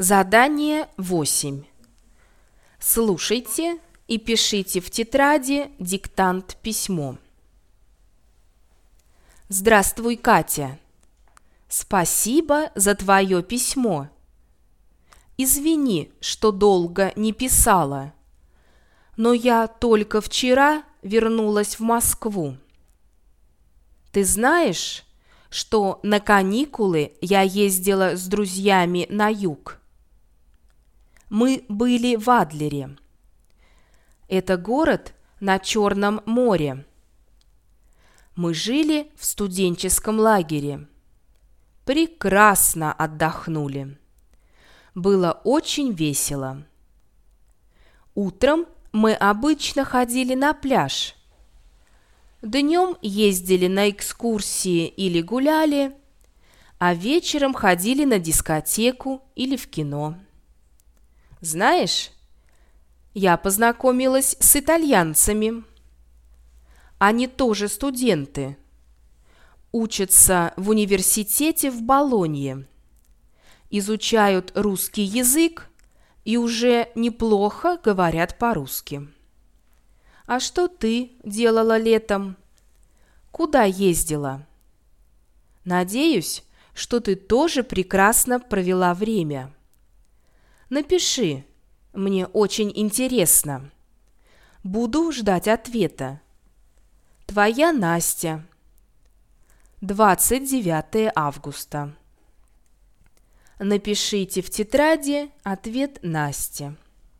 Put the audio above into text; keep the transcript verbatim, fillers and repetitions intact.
Задание восемь. Слушайте и пишите в тетради диктант письмо. Здравствуй, Катя. Спасибо за твое письмо. Извини, что долго не писала, но я только вчера вернулась в Москву. Ты знаешь, что на каникулы я ездила с друзьями на юг? Мы были в Адлере. Это город на Черном море. Мы жили в студенческом лагере. Прекрасно отдохнули. Было очень весело. Утром мы обычно ходили на пляж. Днем ездили на экскурсии или гуляли, а вечером ходили на дискотеку или в кино. Знаешь, я познакомилась с итальянцами. Они тоже студенты. Учатся в университете в Болонье. Изучают русский язык и уже неплохо говорят по-русски. А что ты делала летом? Куда ездила? Надеюсь, что ты тоже прекрасно провела время. Напиши, мне очень интересно. Буду ждать ответа. Твоя Настя. двадцать девятое августа. Напишите в тетради ответ Насте.